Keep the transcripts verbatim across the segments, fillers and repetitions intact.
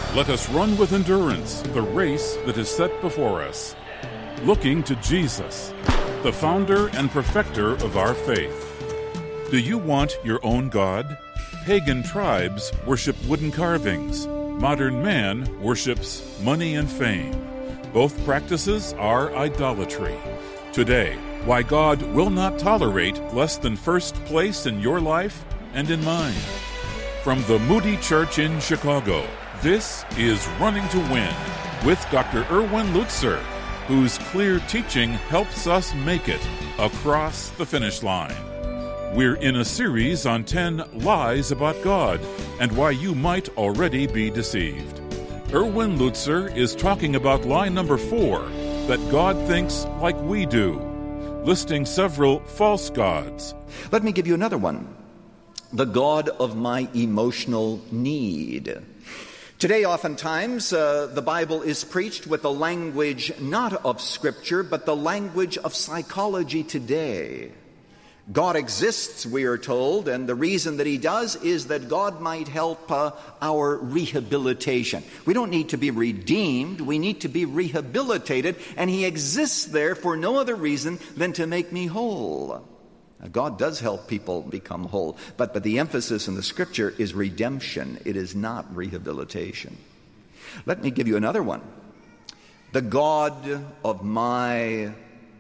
Let us run with endurance the race that is set before us, looking to Jesus, the founder and perfecter of our faith. Do you want your own God? Pagan tribes worship wooden carvings. Modern man worships money and fame. Both practices are idolatry. Today, why God will not tolerate less than first place in your life and in mine. From the Moody Church in Chicago, this is Running to Win with Doctor Erwin Lutzer, whose clear teaching helps us make it across the finish line. We're in a series on ten lies about God and why you might already be deceived. Erwin Lutzer is talking about lie number four, that God thinks like we do, listing several false gods. Let me give you another one. The God of my emotional need. Today, oftentimes, uh, the Bible is preached with the language not of Scripture, but the language of psychology today. God exists, we are told, and the reason that He does is that God might help uh, our rehabilitation. We don't need to be redeemed, we need to be rehabilitated, and He exists there for no other reason than to make me whole. Now, God does help people become whole, but, but the emphasis in the Scripture is redemption. It is not rehabilitation. Let me give you another one. The God of my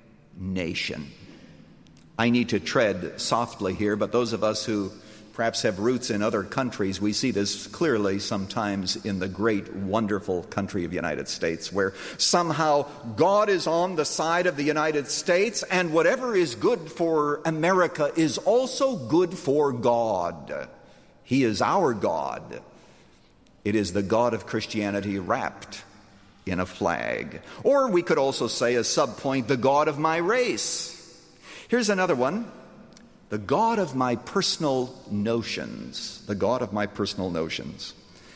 nation. I need to tread softly here, but those of us who perhaps have roots in other countries, we see this clearly sometimes in the great, wonderful country of the United States, where somehow God is on the side of the United States, and whatever is good for America is also good for God. He is our God. It is the God of Christianity wrapped in a flag. Or we could also say, a subpoint, the God of my race. Here's another one. The God of my personal notions. The God of my personal notions.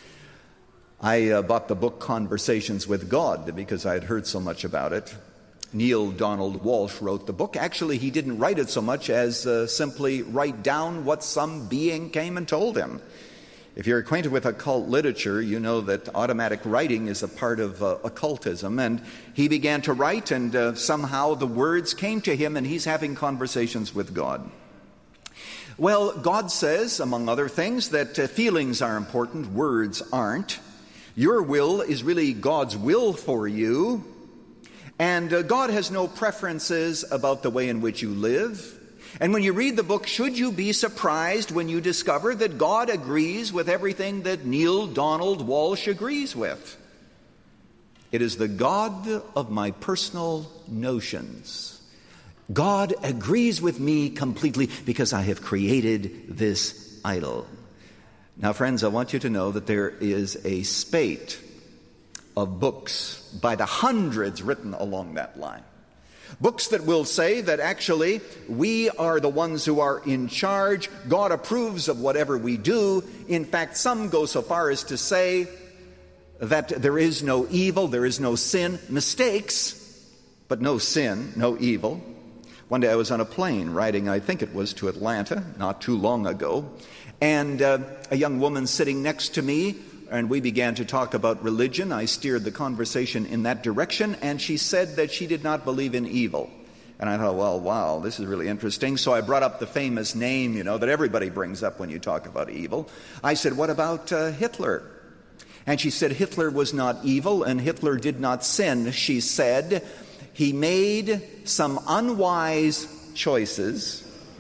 I uh, bought the book Conversations with God because I had heard so much about it. Neil Donald Walsh wrote the book. Actually, he didn't write it so much as uh, simply write down what some being came and told him. If you're acquainted with occult literature, you know that automatic writing is a part of uh, occultism. And he began to write, and uh, somehow the words came to him, and he's having conversations with God. Well, God says, among other things, that uh, feelings are important, words aren't. Your will is really God's will for you. And uh, God has no preferences about the way in which you live. And when you read the book, should you be surprised when you discover that God agrees with everything that Neil Donald Walsh agrees with? It is the God of my personal notions. God agrees with me completely because I have created this idol. Now, friends, I want you to know that there is a spate of books by the hundreds written along that line. Books that will say that actually we are the ones who are in charge. God approves of whatever we do. In fact, some go so far as to say that there is no evil, there is no sin, mistakes, but no sin, no evil. One day I was on a plane riding, I think it was to Atlanta, not too long ago, and uh, a young woman sitting next to me, and we began to talk about religion. I steered the conversation in that direction, and she said that she did not believe in evil. And I thought, well, wow, this is really interesting. So I brought up the famous name, you know, that everybody brings up when you talk about evil. I said, what about uh, Hitler? And she said, Hitler was not evil, and Hitler did not sin. She said, he made some unwise choices.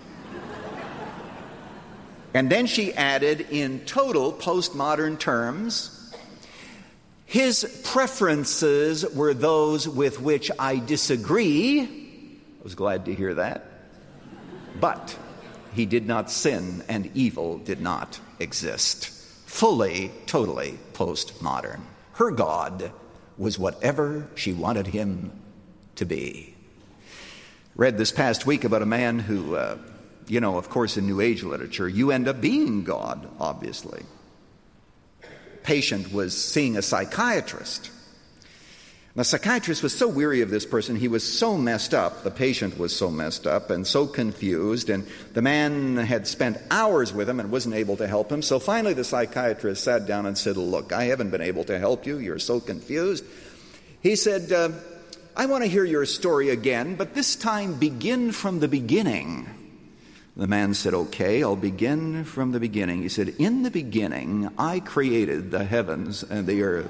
And then she added, in total postmodern terms, his preferences were those with which I disagree. I was glad to hear that. But he did not sin, and evil did not exist. Fully, totally postmodern. Her God was whatever she wanted him to be. Read this past week about a man who... Uh, You know, of course, in New Age literature, you end up being God, obviously. Patient was seeing a psychiatrist. The psychiatrist was so weary of this person, he was so messed up, the patient was so messed up and so confused, and the man had spent hours with him and wasn't able to help him. So finally the psychiatrist sat down and said, "Look, I haven't been able to help you. You're so confused." He said, uh, "I want to hear your story again, but this time begin from the beginning." The man said, "Okay, I'll begin from the beginning." He said, "In the beginning, I created the heavens and the earth."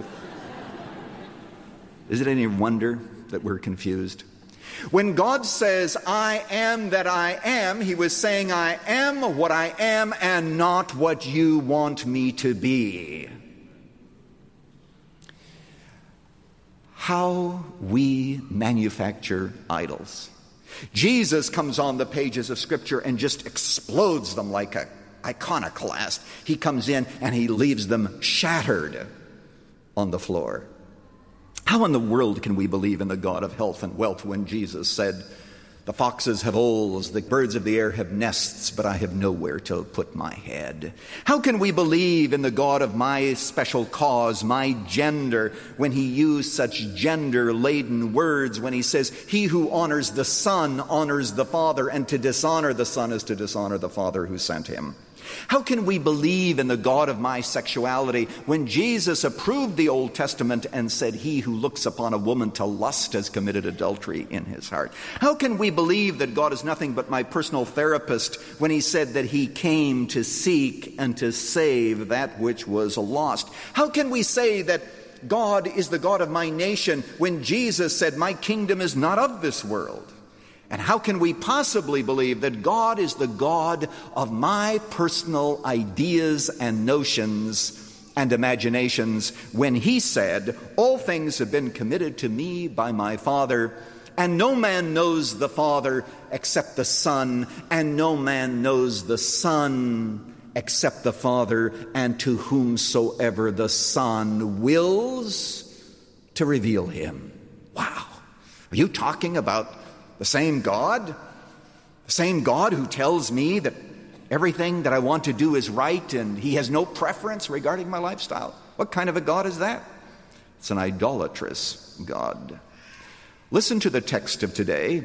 Is it any wonder that we're confused? When God says, "I am that I am," he was saying, "I am what I am and not what you want me to be." How we manufacture idols. Jesus comes on the pages of Scripture and just explodes them like an iconoclast. He comes in and he leaves them shattered on the floor. How in the world can we believe in the God of health and wealth when Jesus said, "The foxes have holes, the birds of the air have nests, but I have nowhere to put my head"? How can we believe in the God of my special cause, my gender, when he used such gender-laden words when he says, "He who honors the Son honors the Father, and to dishonor the Son is to dishonor the Father who sent him"? How can we believe in the God of my sexuality when Jesus approved the Old Testament and said, "He who looks upon a woman to lust has committed adultery in his heart"? How can we believe that God is nothing but my personal therapist when he said that he came to seek and to save that which was lost? How can we say that God is the God of my nation when Jesus said, "My kingdom is not of this world"? And how can we possibly believe that God is the God of my personal ideas and notions and imaginations when he said, "All things have been committed to me by my Father, and no man knows the Father except the Son, and no man knows the Son except the Father, and to whomsoever the Son wills to reveal him"? Wow. Are you talking about the same God? The same God who tells me that everything that I want to do is right and he has no preference regarding my lifestyle? What kind of a God is that? It's an idolatrous God. Listen to the text of today.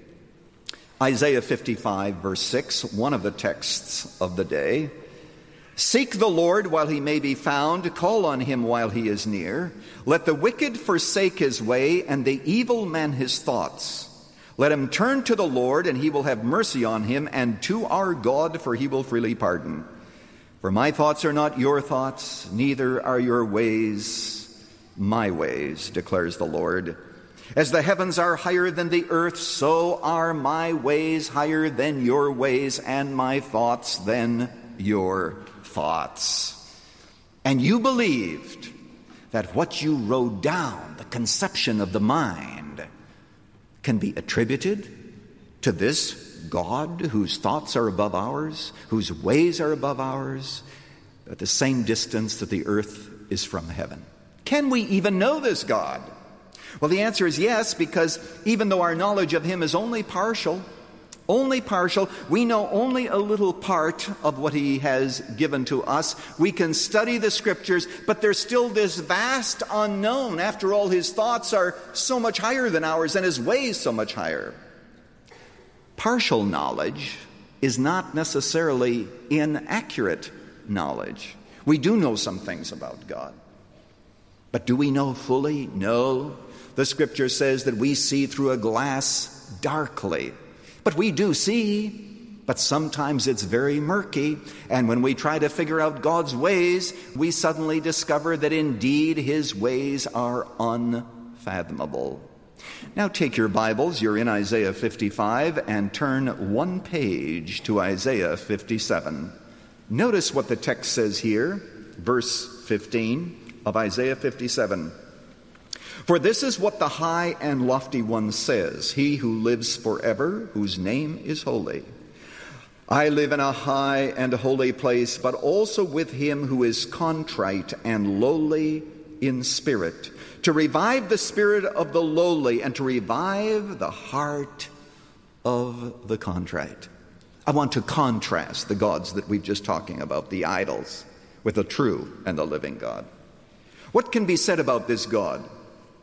Isaiah fifty-five, verse six, one of the texts of the day. "Seek the Lord while he may be found, call on him while he is near. Let the wicked forsake his way, and the evil man his thoughts. Let him turn to the Lord, and he will have mercy on him, and to our God, for he will freely pardon. For my thoughts are not your thoughts, neither are your ways my ways, declares the Lord. As the heavens are higher than the earth, so are my ways higher than your ways, and my thoughts than your thoughts." And you believed that what you wrote down, the conception of the mind, can be attributed to this God whose thoughts are above ours, whose ways are above ours, at the same distance that the earth is from heaven. Can we even know this God? Well, the answer is yes, because even though our knowledge of him is only partial, only partial, we know only a little part of what he has given to us. We can study the Scriptures, but there's still this vast unknown. After all, his thoughts are so much higher than ours, and his ways so much higher. Partial knowledge is not necessarily inaccurate knowledge. We do know some things about God. But do we know fully? No. The Scripture says that we see through a glass darkly. But we do see, but sometimes it's very murky. And when we try to figure out God's ways, we suddenly discover that indeed his ways are unfathomable. Now take your Bibles, you're in Isaiah fifty-five, and turn one page to Isaiah fifty-seven. Notice what the text says here, verse fifteen of Isaiah fifty-seven. "For this is what the high and lofty one says, he who lives forever, whose name is holy. I live in a high and holy place, but also with him who is contrite and lowly in spirit, to revive the spirit of the lowly and to revive the heart of the contrite." I want to contrast the gods that we've just talking about, the idols, with the true and the living God. What can be said about this God?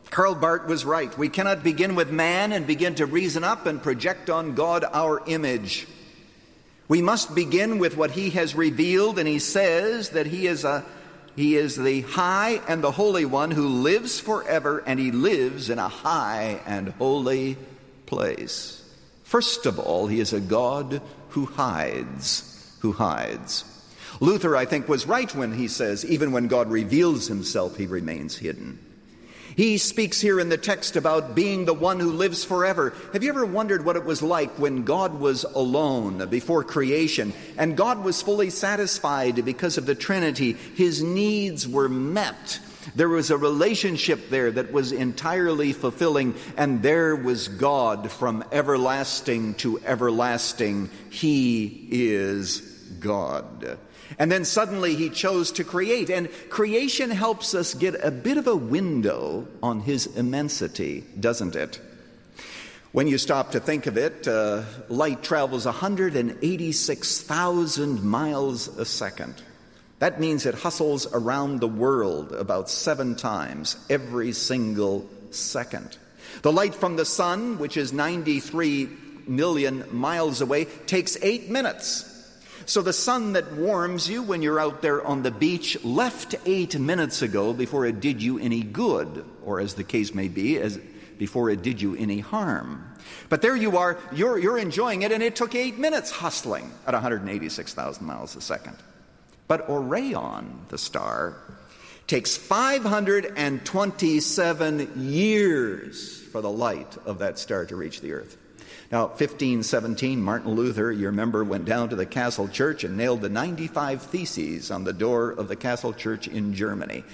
Karl Barth was right. We cannot begin with man and begin to reason up and project on God our image. We must begin with what he has revealed, and he says that he is a he is the high and the holy one who lives forever, and he lives in a high and holy place. First of all, he is a God who hides, who hides. Luther, I think, was right when he says, even when God reveals himself, he remains hidden. He speaks here in the text about being the one who lives forever. Have you ever wondered what it was like when God was alone before creation and God was fully satisfied because of the Trinity? His needs were met. There was a relationship there that was entirely fulfilling, and there was God from everlasting to everlasting. He is God. And then suddenly he chose to create. And creation helps us get a bit of a window on his immensity, doesn't it? When you stop to think of it, uh, light travels one hundred eighty-six thousand miles a second. That means it hustles around the world about seven times every single second. The light from the sun, which is ninety-three million miles away, takes eight minutes. So the sun that warms you when you're out there on the beach left eight minutes ago before it did you any good, or as the case may be, as before it did you any harm. But there you are, you're, you're enjoying it, and it took eight minutes hustling at one hundred eighty-six thousand miles a second. But Orion, the star, takes five hundred twenty-seven years for the light of that star to reach the earth. Now, fifteen seventeen, Martin Luther, you remember, went down to the Castle Church and nailed the ninety-five Theses on the door of the Castle Church in Germany.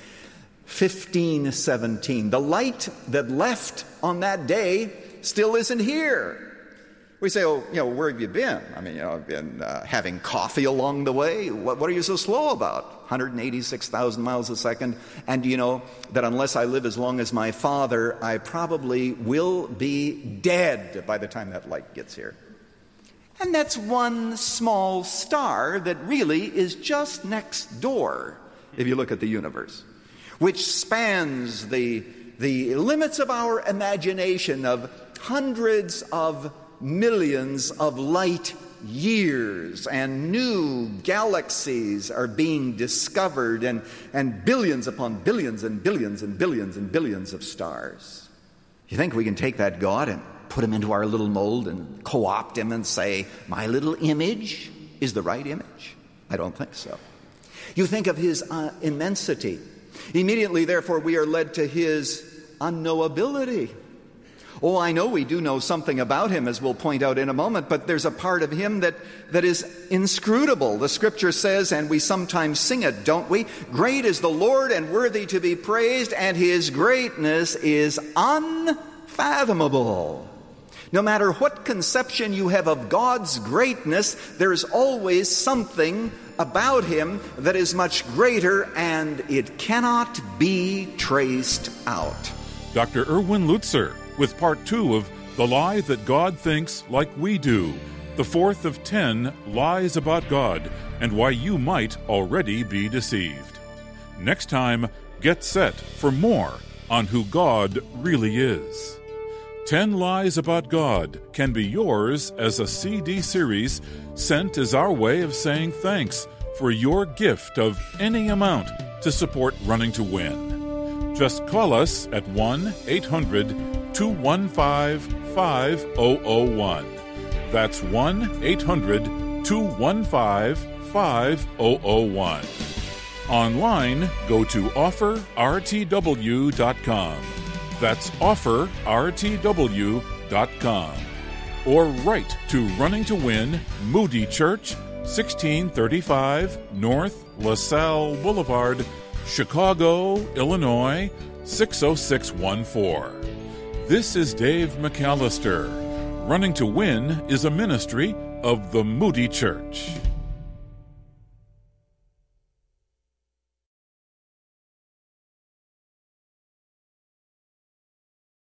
fifteen seventeen. The light that left on that day still isn't here. We say, oh, you know, where have you been? I mean, you know, I've been uh, having coffee along the way. What, what are you so slow about? one hundred eighty-six thousand miles a second. And you know that unless I live as long as my father, I probably will be dead by the time that light gets here. And that's one small star that really is just next door, if you look at the universe, which spans the, the limits of our imagination of hundreds of millions of light years, and new galaxies are being discovered, and, and billions upon billions and billions and billions and billions of stars. You think we can take that God and put him into our little mold and co-opt him and say, my little image is the right image? I don't think so. You think of his uh, immensity. Immediately, therefore, we are led to his unknowability. Oh, I know we do know something about him, as we'll point out in a moment, but there's a part of him that, that is inscrutable. The scripture says, and we sometimes sing it, don't we? Great is the Lord and worthy to be praised, and his greatness is unfathomable. No matter what conception you have of God's greatness, there's always something about him that is much greater, and it cannot be traced out. Doctor Erwin Lutzer with part two of The Lie That God Thinks Like We Do, the fourth of ten lies about God and why you might already be deceived. Next time, get set for more on who God really is. Ten Lies About God can be yours as a C D series sent as our way of saying thanks for your gift of any amount to support Running to Win. Just call us at one eight hundred two one five five zero zero one. That's one eight hundred two one five five zero zero one. Online, go to offer r t w dot com. That's offer r t w dot com. Or write to Running to Win, Moody Church, sixteen thirty-five North LaSalle Boulevard, Chicago, Illinois, six oh six one four. This is Dave McAllister. Running to Win is a ministry of the Moody Church.